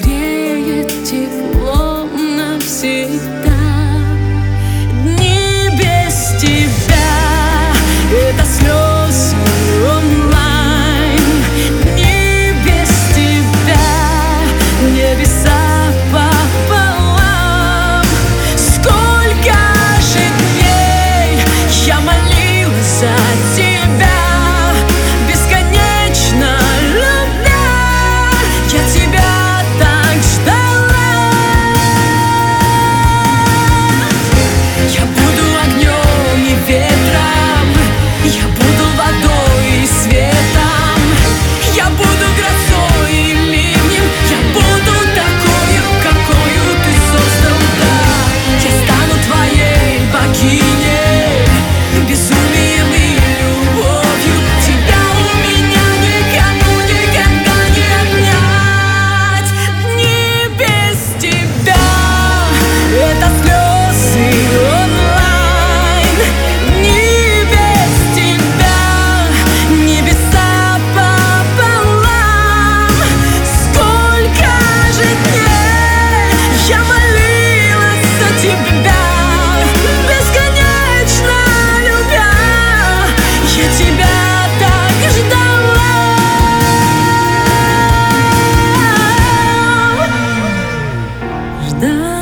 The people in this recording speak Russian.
согреет теплом навсегда. Дни без тебя — это слезы онлайн. Дни без тебя — небеса пополам. Сколько же дней я молилась за тебя, бесконечно любя, я тебя так ждала. Я буду огнем и ветром, я буду водой и светом, я буду грозой и ливнем, я буду такою, какую ты создал, да. Я стану твоей богиней, безумием и любовью. Тебя у меня никому никогда не отнять. Дни без тебя — это слезы онлайн. Дни без тебя — небеса пополам. Сколько же дней я молилась за тебя, бесконечно любя, я тебя так ждала.